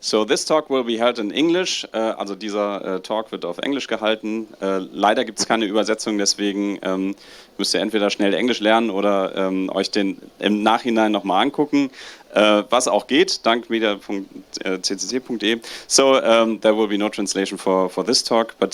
So this talk will be held in English, also dieser Talk wird auf Englisch gehalten. Leider gibt es keine Übersetzung, deswegen müsst ihr entweder schnell Englisch lernen oder euch den im Nachhinein nochmal angucken, was auch geht, dank media.ccc.de. So there will be no translation for this talk, but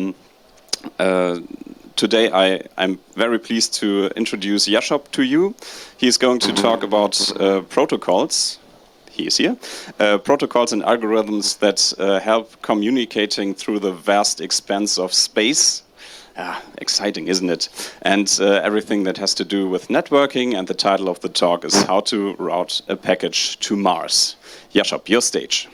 today I'm very pleased to introduce Jakob to you. He's going to talk about protocols. He is here. Protocols and algorithms that help communicating through the vast expanse of space. Exciting, isn't it? And everything that has to do with networking, and the title of the talk is How to Route a Package to Mars. Jakob, your stage.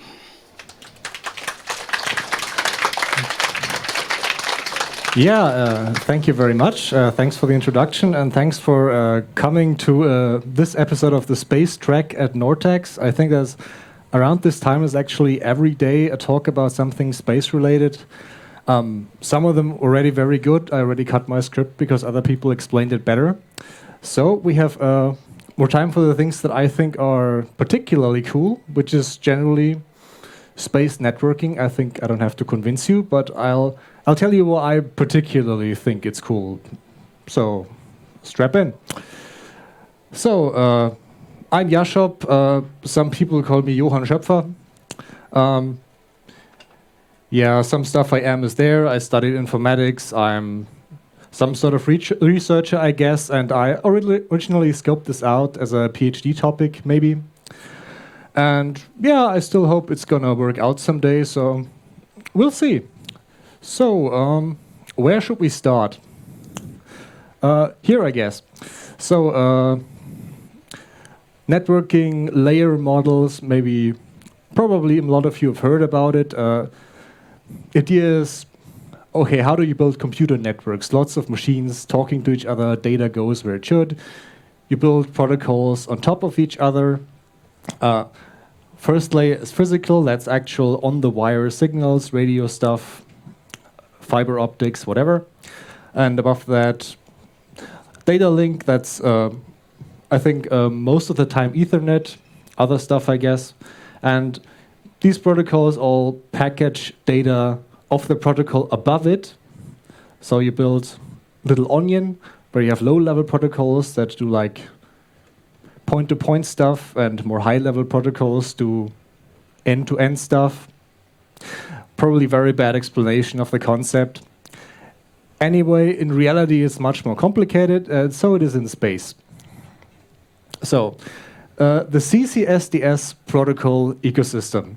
Yeah, thank you very much. Thanks for the introduction, and thanks for coming to this episode of the Space Track at Nortex. I think there's around this time is actually every day a talk about something space related. Some of them already very good. I already cut my script because other people explained it better. So we have more time for the things that I think are particularly cool, which is generally space networking. I think I don't have to convince you, but I'll tell you why I particularly think it's cool. So, strap in. So, I'm Jakob. Some people call me Johann Schöpfer. Yeah, some stuff I am is there. I studied informatics. I'm some sort of researcher, I guess, and I originally scoped this out as a PhD topic, maybe. And yeah, I still hope it's gonna work out someday, so we'll see. So, where should we start? Here, I guess. So, networking layer models, probably a lot of you have heard about it. Idea is, okay, how do you build computer networks? Lots of machines talking to each other, data goes where it should. You build protocols on top of each other. First layer is physical, that's actual on-the-wire signals, radio stuff, fiber optics, whatever. And above that, data link, that's, I think, most of the time Ethernet, other stuff, I guess. And these protocols all package data of the protocol above it. So you build little onion, where you have low-level protocols that do like point-to-point stuff, and more high-level protocols do end-to-end stuff. Probably very bad explanation of the concept. Anyway, in reality, it's much more complicated, and so it is in space. So, the CCSDS protocol ecosystem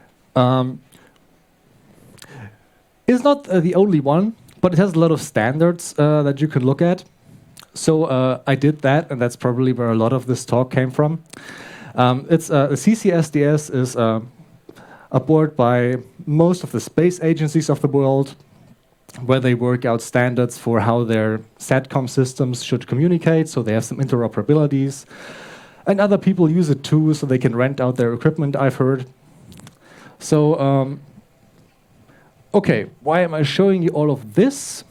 is not the only one, but it has a lot of standards that you can look at. So I did that, and that's probably where a lot of this talk came from. The CCSDS is a board by most of the space agencies of the world, where they work out standards for how their SATCOM systems should communicate, so they have some interoperabilities. And other people use it too, so they can rent out their equipment, I've heard. So, okay, why am I showing you all of this?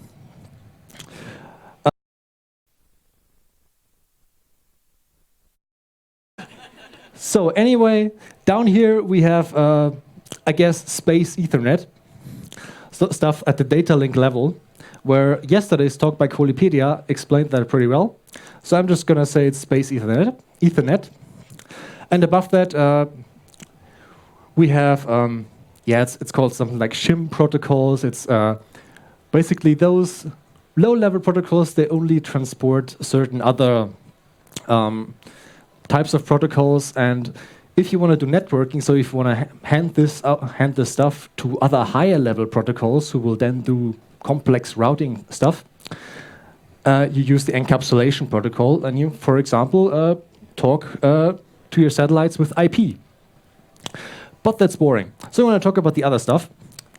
So anyway, down here we have, I guess, space Ethernet, stuff at the data link level, where yesterday's talk by Colipedia explained that pretty well. So I'm just gonna say it's space Ethernet. And above that, we have, it's called something like shim protocols. It's basically those low-level protocols. They only transport certain other types of protocols, and if you want to do networking, so if you want to hand this stuff to other higher level protocols who will then do complex routing stuff, you use the encapsulation protocol, and you, for example, talk to your satellites with IP. But that's boring. So I want to talk about the other stuff.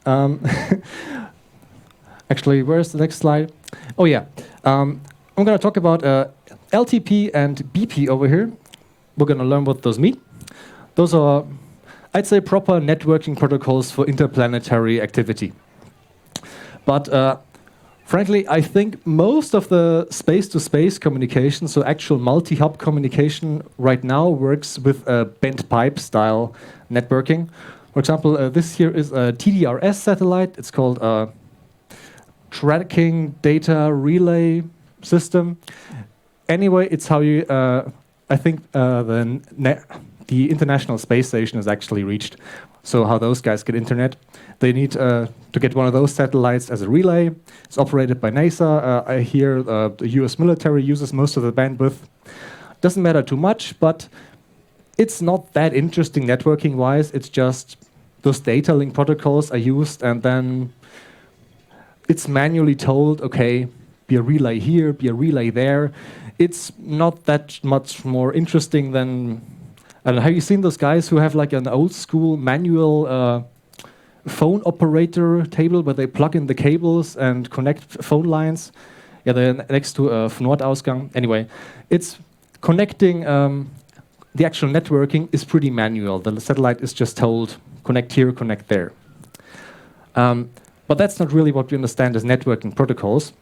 Actually, where's the next slide? Oh yeah, I'm going to talk about LTP and BP over here. We're going to learn what those mean. Those are, I'd say, proper networking protocols for interplanetary activity. But frankly, I think most of the space-to-space communication, so actual multi-hop communication right now, works with bent pipe style networking. For example, this here is a TDRS satellite. It's called a Tracking Data Relay System. Anyway, it's how you, I think the International Space Station is actually reached. So how those guys get internet. They need to get one of those satellites as a relay. It's operated by NASA. I hear the US military uses most of the bandwidth. Doesn't matter too much, but it's not that interesting networking-wise. It's just those data link protocols are used, and then it's manually told, okay, be a relay here, be a relay there. It's not that much more interesting than, I don't know, have you seen those guys who have like an old school manual phone operator table where they plug in the cables and connect phone lines? Yeah, they're next to a Nordausgang. Anyway, it's connecting, the actual networking is pretty manual. The satellite is just told, connect here, connect there. But that's not really what we understand as networking protocols.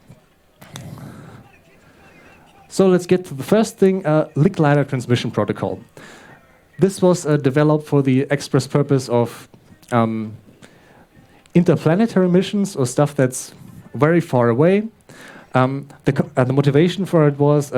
So let's get to the first thing, Licklider Transmission Protocol. This was developed for the express purpose of interplanetary missions or stuff that's very far away. The motivation for it was,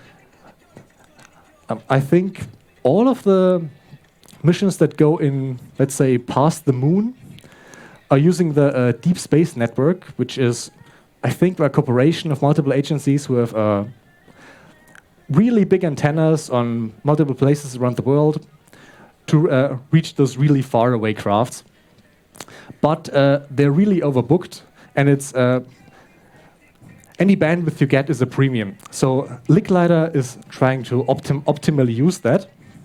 I think, all of the missions that go in, let's say, past the moon are using the Deep Space Network, which is, I think, a cooperation of multiple agencies who have really big antennas on multiple places around the world to reach those really far away crafts. But they're really overbooked, and it's any bandwidth you get is a premium. So Licklider is trying to optimally use that.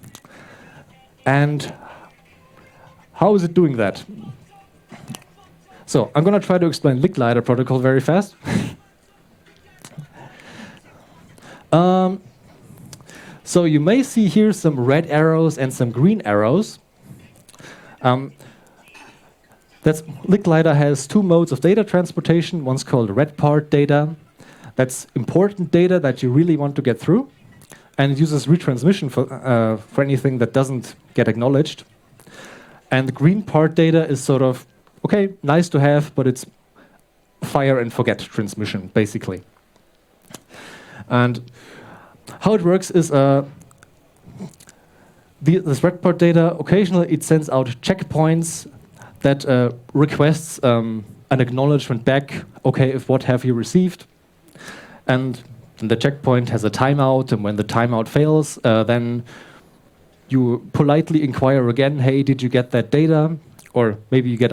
And how is it doing that? So I'm going to try to explain Licklider protocol very fast. So you may see here some red arrows and some green arrows. Licklider has two modes of data transportation. One's called red part data. That's important data that you really want to get through. And it uses retransmission for anything that doesn't get acknowledged. And the green part data is sort of, okay, nice to have, but it's fire and forget transmission, basically. And how it works is this red part data, occasionally it sends out checkpoints that requests an acknowledgement back, okay, if what have you received? And the checkpoint has a timeout, and when the timeout fails, then you politely inquire again, hey, did you get that data? Or maybe you get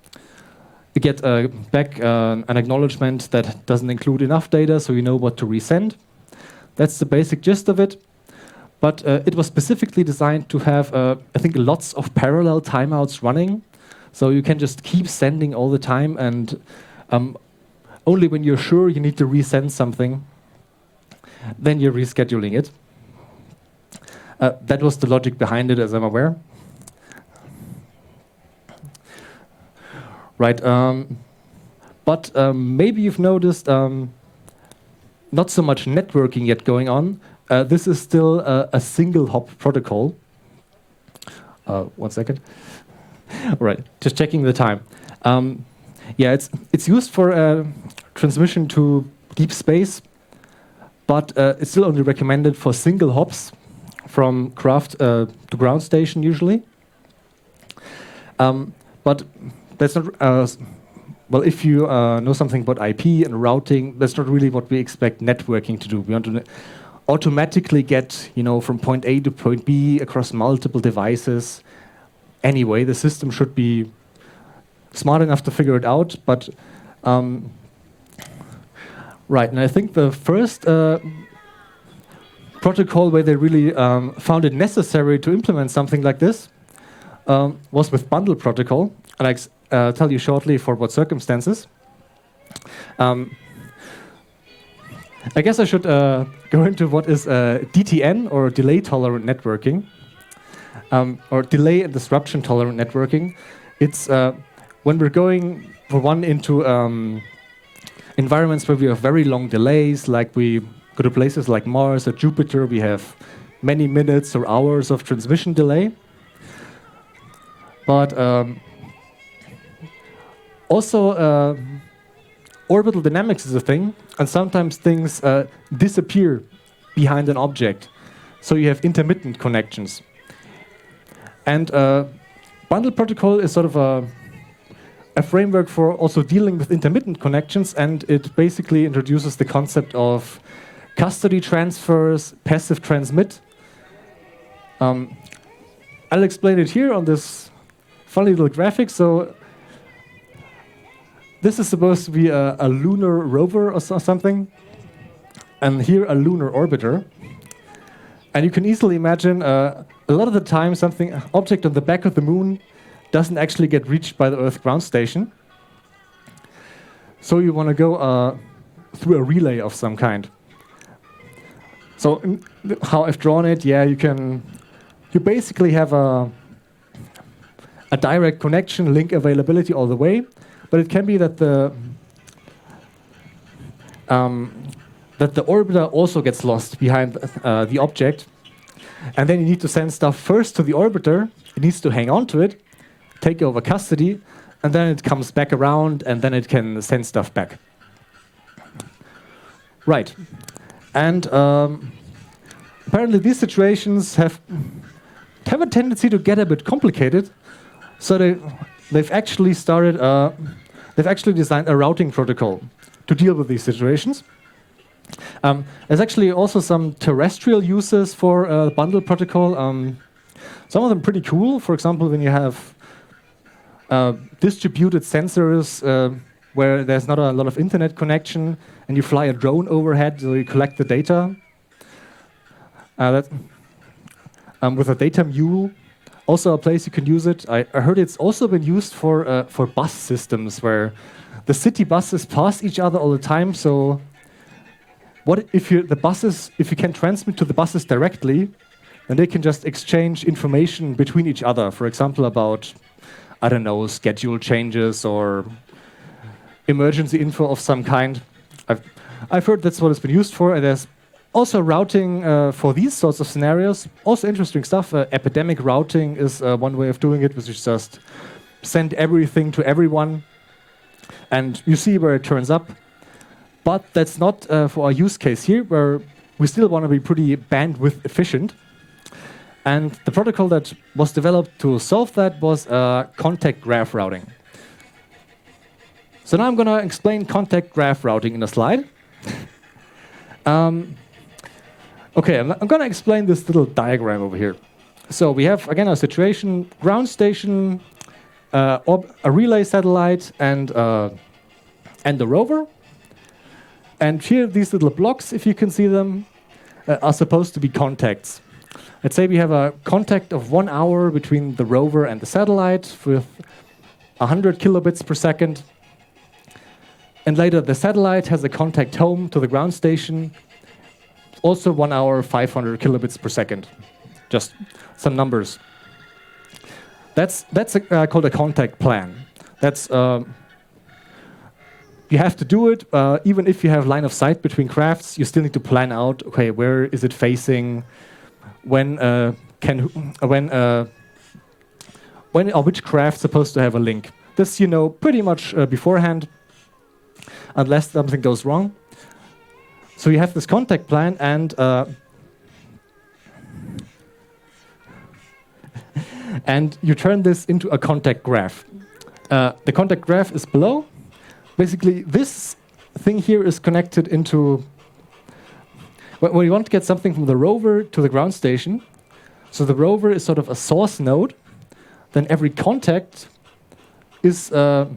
back an acknowledgement that doesn't include enough data, so you know what to resend. That's the basic gist of it. But it was specifically designed to have, I think, lots of parallel timeouts running. So you can just keep sending all the time, and only when you're sure you need to resend something, then you're rescheduling it. That was the logic behind it, as I'm aware. Right, but maybe you've noticed not so much networking yet going on. This is still a single hop protocol. 1 second. Right, just checking the time. Yeah, it's used for transmission to deep space, but it's still only recommended for single hops from craft to ground station usually. But that's not, well, if you know something about IP and routing, that's not really what we expect networking to do. We want to automatically get, from point A to point B across multiple devices. Anyway, the system should be smart enough to figure it out, but right, and I think the first protocol where they really found it necessary to implement something like this was with bundle protocol, and I'll tell you shortly for what circumstances. I guess I should go into what is DTN, or delay tolerant networking, or delay and disruption tolerant networking. It's when we're going, for one, into environments where we have very long delays, like we go to places like Mars or Jupiter, we have many minutes or hours of transmission delay. But also, orbital dynamics is a thing, and sometimes things disappear behind an object. So you have intermittent connections. And bundle protocol is sort of a framework for also dealing with intermittent connections, and it basically introduces the concept of custody transfers, passive transmit. I'll explain it here on this funny little graphic. So this is supposed to be a lunar rover or something, and here a lunar orbiter. And you can easily imagine a lot of the time something object on the back of the moon doesn't actually get reached by the Earth ground station. So you want to go through a relay of some kind. So how I've drawn it, yeah, you basically have a direct connection, link availability all the way, but it can be that the orbiter also gets lost behind the object, and then you need to send stuff first to the orbiter. It needs to hang on to it, take over custody, and then it comes back around, and then it can send stuff back. Right. And apparently these situations have a tendency to get a bit complicated. So they've actually designed a routing protocol to deal with these situations. There's actually also some terrestrial uses for bundle protocol. Some of them pretty cool. For example, when you have distributed sensors where there's not a lot of internet connection, and you fly a drone overhead, so you collect the data. With a data mule, also a place you can use it. I heard it's also been used for bus systems where the city buses pass each other all the time. So, what if you can transmit to the buses directly, then they can just exchange information between each other. For example, about, I don't know, schedule changes or emergency info of some kind. I've heard that's what it's been used for, and there's also routing for these sorts of scenarios. Also interesting stuff. Epidemic routing is one way of doing it, which is just send everything to everyone, and you see where it turns up. But that's not for our use case here, where we still want to be pretty bandwidth efficient. And the protocol that was developed to solve that was contact graph routing. So now I'm going to explain contact graph routing in a slide. Okay, I'm going to explain this little diagram over here. So we have, again, a situation, ground station, a relay satellite, and a rover. And here, these little blocks, if you can see them, are supposed to be contacts. Let's say we have a contact of 1 hour between the rover and the satellite with 100 kilobits per second. And later, the satellite has a contact home to the ground station, also 1 hour, 500 kilobits per second. Just some numbers. That's called a contact plan. That's you have to do it, even if you have line of sight between crafts. You still need to plan out. Okay, where is it facing? When or which craft supposed to have a link? This you know pretty much beforehand, unless something goes wrong. So you have this contact plan, and and you turn this into a contact graph. The contact graph is below. Basically, this thing here is connected into... When you want to get something from the rover to the ground station, so the rover is sort of a source node, then every contact is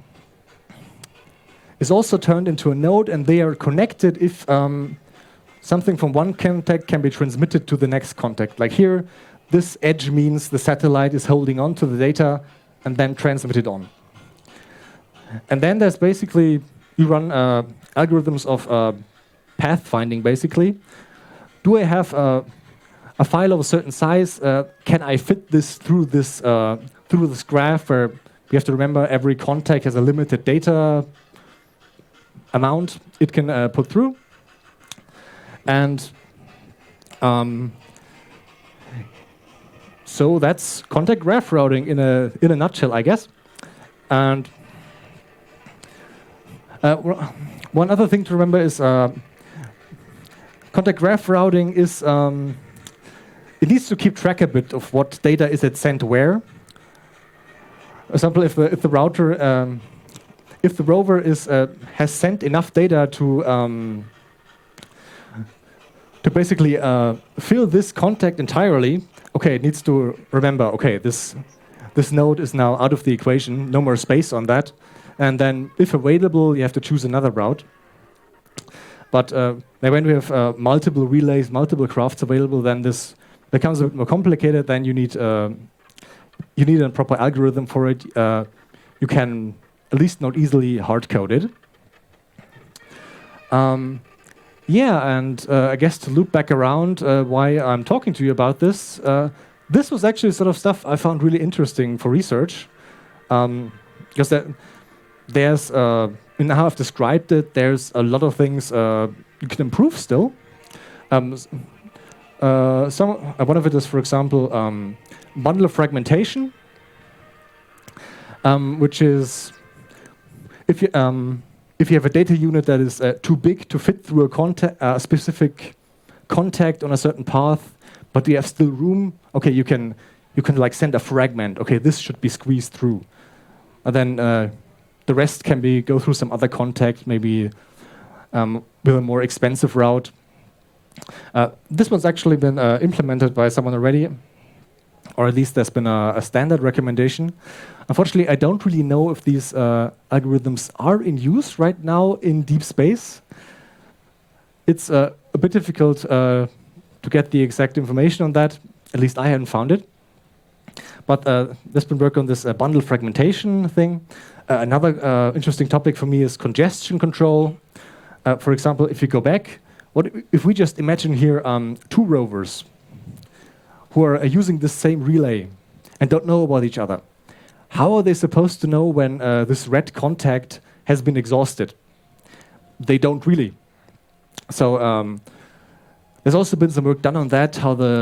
also turned into a node, and they are connected if something from one contact can be transmitted to the next contact. Like here, this edge means the satellite is holding on to the data and then transmitted on. And then there's basically, you run algorithms of pathfinding, basically. Do I have a file of a certain size? Can I fit this through this graph where you have to remember every contact has a limited data amount it can put through? And So that's contact graph routing in a nutshell, I guess. And one other thing to remember is contact graph routing is it needs to keep track a bit of what data is it sent where. For example, if the router if the rover has sent enough data to basically fill this contact entirely, okay, it needs to remember, okay, this node is now out of the equation, no more space on that, and then if available, you have to choose another route. But when we have multiple relays, multiple crafts available, then this becomes a bit more complicated. Then you need a proper algorithm for it. You can at least not easily hard code it. Yeah, and I guess to loop back around why I'm talking to you about this, this was actually sort of stuff I found really interesting for research, because there's, in how I've described it, there's a lot of things you can improve still. One of it is, for example, bundle fragmentation, which is if you have a data unit that is too big to fit through a specific contact on a certain path, but you have still room. Okay, you can like send a fragment. Okay, this should be squeezed through, and then the rest can go through some other contact, maybe with a more expensive route. This one's actually been implemented by someone already, or at least there's been a standard recommendation. Unfortunately, I don't really know if these algorithms are in use right now in deep space. It's a bit difficult to get the exact information on that. At least I haven't found it. But there's been work on this bundle fragmentation thing. Another interesting topic for me is congestion control. For example, if you go back, what if we just imagine here two rovers who are using the same relay and don't know about each other? How are they supposed to know when this red contact has been exhausted? They don't really. So there's also been some work done on that,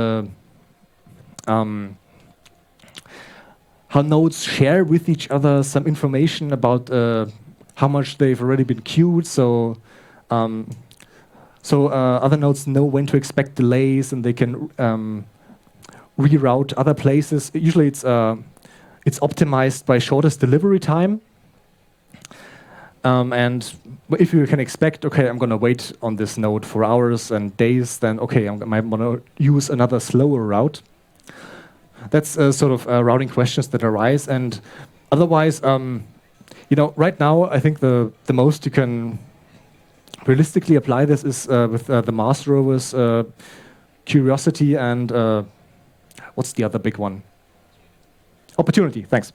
how nodes share with each other some information about how much they've already been queued. So other nodes know when to expect delays, and they can reroute other places. Usually it's optimized by shortest delivery time. And if you can expect, okay, I'm going to wait on this node for hours and days, then okay, I might want to use another slower route. That's sort of routing questions that arise. And otherwise, right now, I think the most you can realistically apply this is with the Mars rovers, Curiosity, and what's the other big one? Opportunity, thanks.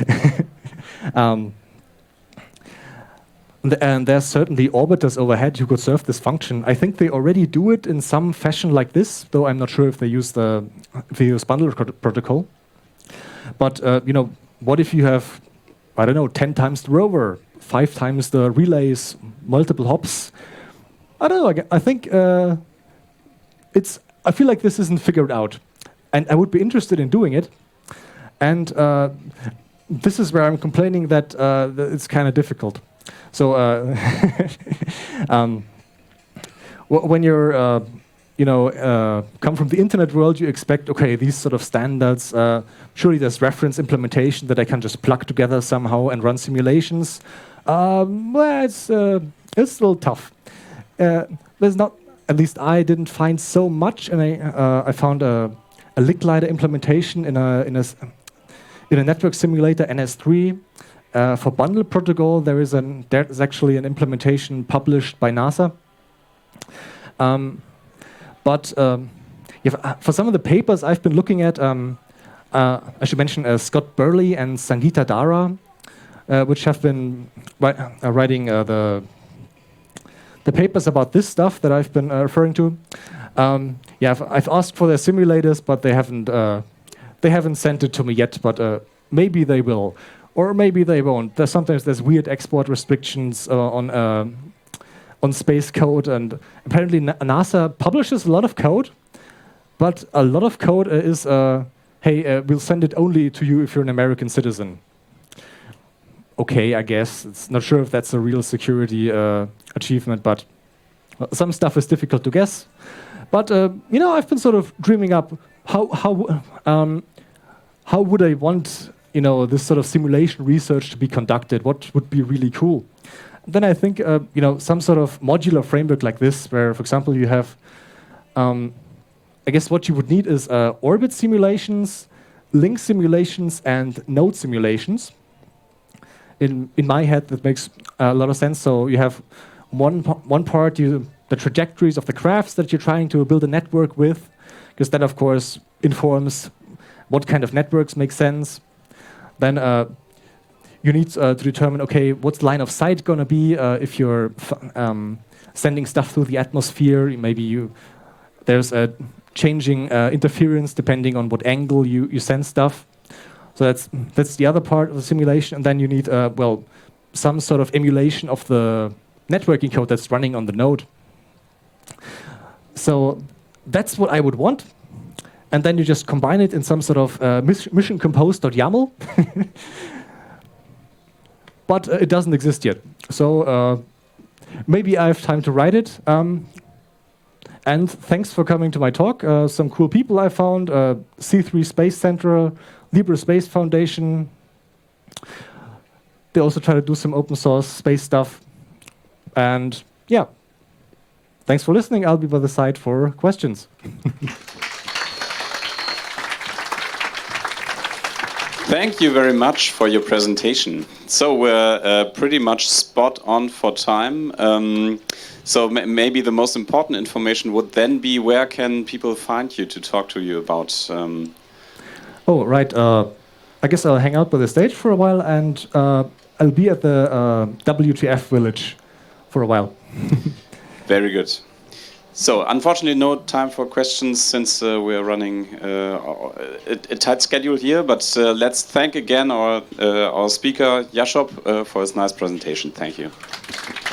And there's certainly orbiters overhead who could serve this function. I think they already do it in some fashion like this, though I'm not sure if they use bundle protocol. But what if you have, I don't know, 10 times the rover, 5 times the relays, multiple hops? I don't know. I think I feel like this isn't figured out, and I would be interested in doing it. And this is where I'm complaining that it's kind of difficult. So when you're, come from the internet world, you expect, okay, these sort of standards, surely there's reference implementation that I can just plug together somehow and run simulations. Well, it's a little tough. There's not, at least I didn't find so much, and I found a Licklider implementation in a network simulator, NS3. For bundle protocol, there's actually an implementation published by NASA. But for some of the papers I've been looking at, I should mention Scott Burley and Sangeeta Dara, which have been writing the papers about this stuff that I've been referring to. I've asked for their simulators, but they haven't sent it to me yet. But maybe they will. Or maybe they won't. Sometimes there's weird export restrictions on space code, and apparently NASA publishes a lot of code, but a lot of code hey, we'll send it only to you if you're an American citizen. Okay, I guess. It's not sure if that's a real security achievement, but some stuff is difficult to guess. But you know, I've been sort of dreaming up how would I want, you know, this sort of simulation research to be conducted? What would be really cool? Then I think you know, some sort of modular framework like this, where, for example, you have, I guess what you would need is orbit simulations, link simulations, and node simulations. In my head, that makes a lot of sense. So you have one part, the trajectories of the graphs that you're trying to build a network with, because that, of course, informs what kind of networks make sense. Then you need to determine, okay, what's line of sight going to be if you're sending stuff through the atmosphere. Maybe there's a changing interference depending on what angle you send stuff. So that's the other part of the simulation. And then you need, well, some sort of emulation of the networking code that's running on the node. So that's what I would want. And then you just combine it in some sort of mission compose.yaml. But it doesn't exist yet. So maybe I have time to write it. And thanks for coming to my talk. Some cool people I found, C3 Space Center, Libre Space Foundation. They also try to do some open source space stuff. And yeah, thanks for listening. I'll be by the side for questions. Thank you very much for your presentation. So we're pretty much spot on for time. So maybe the most important information would then be, where can people find you to talk to you about? Oh, right. I guess I'll hang out by the stage for a while, and I'll be at the WTF village for a while. Very good. So, unfortunately, no time for questions since we're running a tight schedule here. But let's thank again our speaker, Jakob, for his nice presentation. Thank you.